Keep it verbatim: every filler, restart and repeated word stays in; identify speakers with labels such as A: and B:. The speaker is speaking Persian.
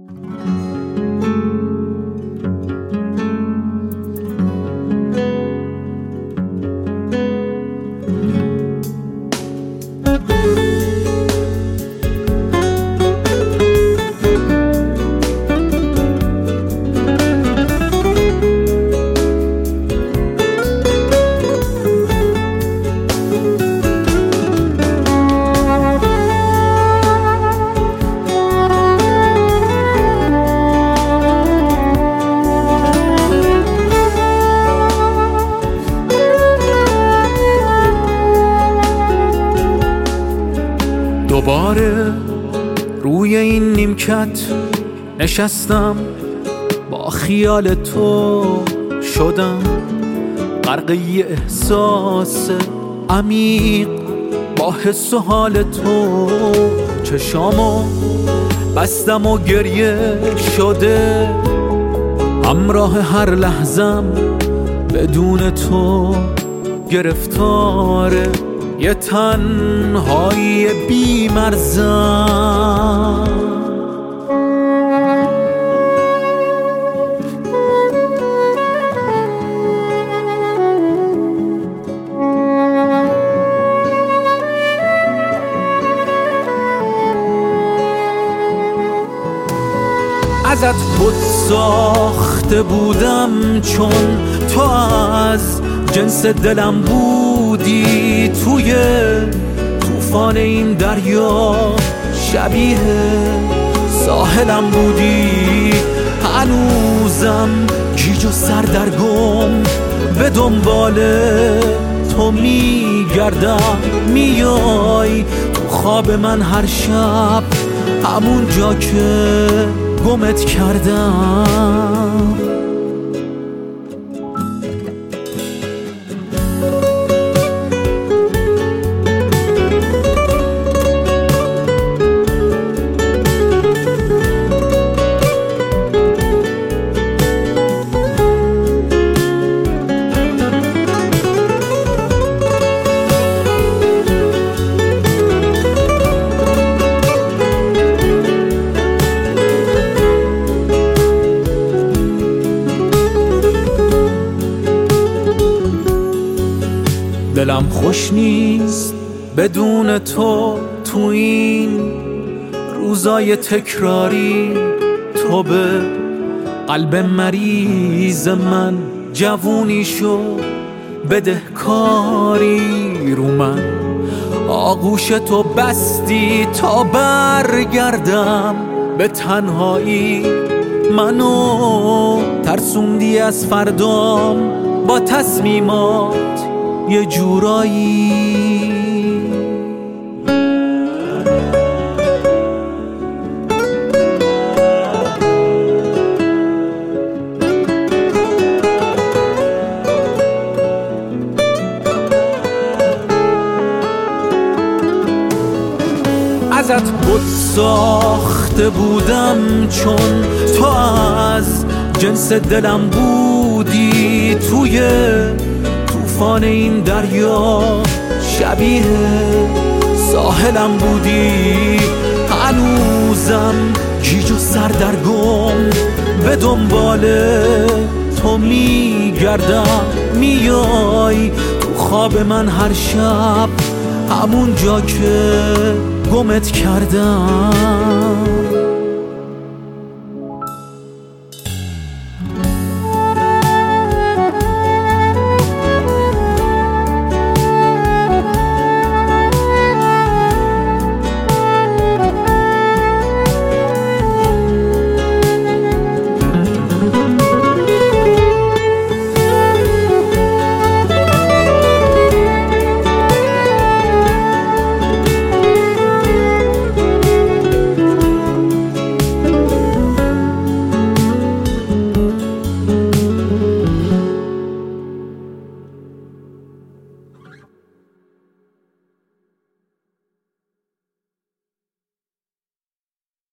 A: دوباره روی این نیمکت نشستم، با خیال تو شدم غرق یه احساس عمیق، با حس و حال تو چشامو بستم و گریه شده، همراه هر لحظم بدون تو گرفتاره یه تنهایی بی مرزم. ازت خود ساخته بودم چون تو از جنس دلم بودی، توی طوفان این دریا شبیه ساحلم بودی، هنوزم گیج و سردرگم به دنبال تو میگردم، میای تو خواب من هر شب همون جا که گمت کردم. دلم خوش نیست بدون تو، تو این روزای تکراری تو به قلب مریض من جوونیشو بدهکاری رو من، آغوش تو بستی تا برگردم به تنهایی، منو ترسوندی از فردام با تصمیمات یه جورایی. ازت خود ساخته بودم چون تو از جنس دلم بودی، توی طوفان این دریا شبیه ساحلم بودی، هنوزم گیج و سردرگم به دنبال تو میگردم، میای تو خواب من هر شب همون جا که گمت کردم.